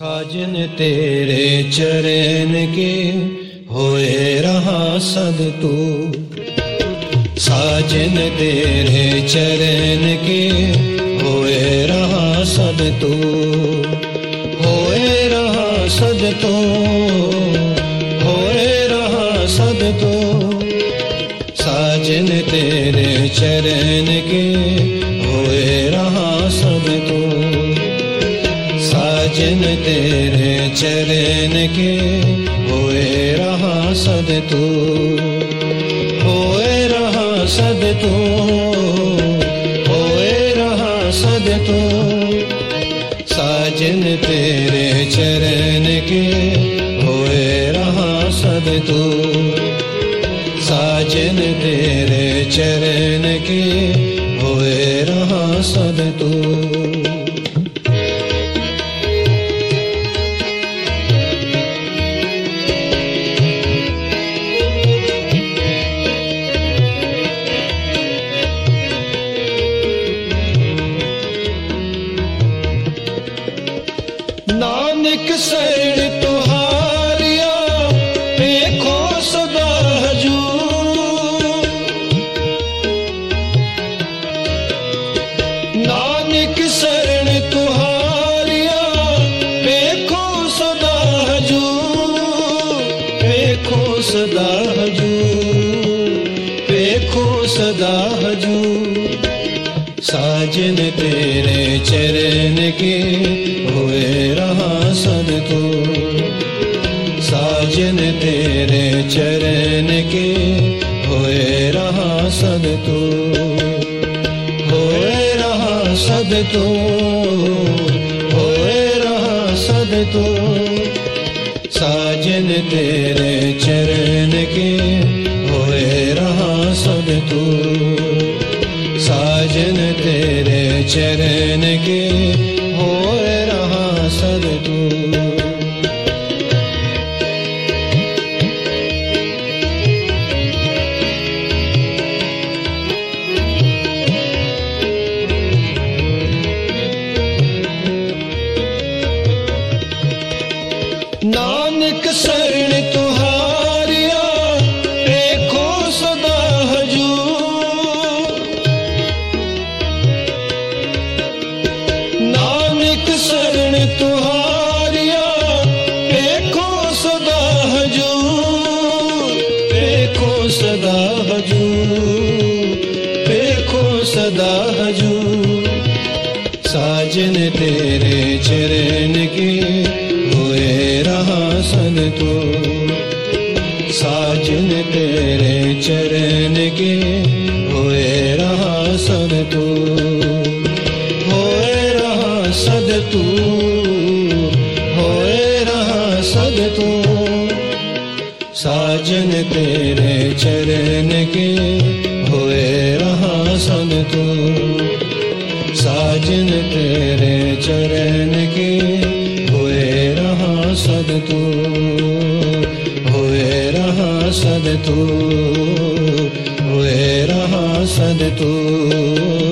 साजन तेरे चरण के होए रहा सद तू, साजन तेरे चरण के होए रहा सद तू, होए रहा सद तो, होए रहा सद तो। साजन तेरे चरण के होए रहा सद तो, साजन तेरे चरण के होए रहा सद तू, होए रहा सद तू, होए रहा सद तू। साजन तेरे चरण के होए रहा सद तू, साजन तेरे चरण के होए रहा सद तू। नानक शरण तुहारिया देखो सदा हजूर, नानक शरण तुहारिया देखो सदा हजूर, देखो सदा हजूर, देखो सदा हजूर। साजन तेरे चरण के होए रहा सद तू, साजन तेरे चरण के होए रहा सद तू, होए रहा सद तू, होए रहा सद तू। साजन तेरे चरण के होए रहा सद तू, साजन तेरे चरण के होए रहा सद तू। नानक शरण तुहारिया देखो सदा हजूर, नानक शरण तुहारिया देखो सदा हजूर, देखो सदा हजूर, देखो सदा हजूर। साजन तेरे चरण के होए रहा सद तू, साजन तेरे चरण के होए रहा सद तू, होए रहा सद तू, होए रहा सद तू। साजन तेरे चरण के होए रहा सद तू, साजन तेरे चरण के होए रहा सद तू, होए रहा सद तू, होए रहा सद तू।